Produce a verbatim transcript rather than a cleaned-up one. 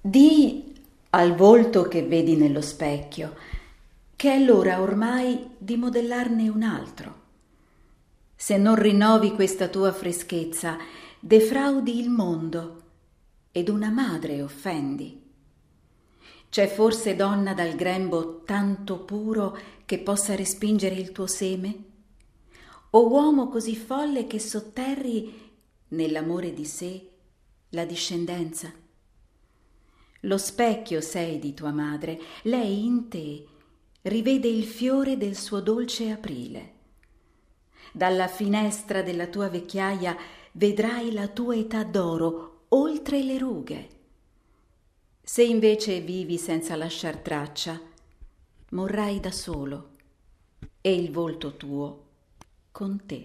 Dì al volto che vedi nello specchio che è l'ora ormai di modellarne un altro. Se non rinnovi questa tua freschezza, defraudi il mondo ed una madre offendi. C'è forse donna dal grembo tanto puro che possa respingere il tuo seme? O uomo così folle che sotterri nell'amore di sé la discendenza? Lo specchio sei di tua madre, lei in te rivede il fiore del suo dolce aprile. Dalla finestra della tua vecchiaia vedrai la tua età d'oro oltre le rughe. Se invece vivi senza lasciar traccia, morrai da solo e il volto tuo con te.